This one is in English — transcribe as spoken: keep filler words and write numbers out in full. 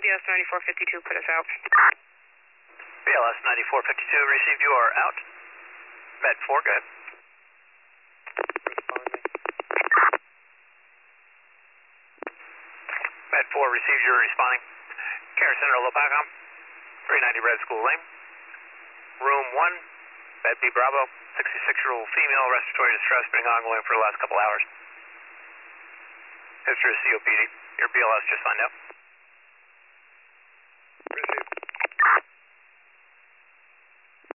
B L S ninety-four fifty-two, put us out. B L S ninety-four fifty-two, received, you are out. Med four, go ahead. Med four, received, you're responding. Care Center, Lopacom, three ninety Red School Lane. Room one, Bed B Bravo, sixty-six-year-old female, respiratory distress, been ongoing for the last couple hours. History of C O P D. Your B L S just signed out.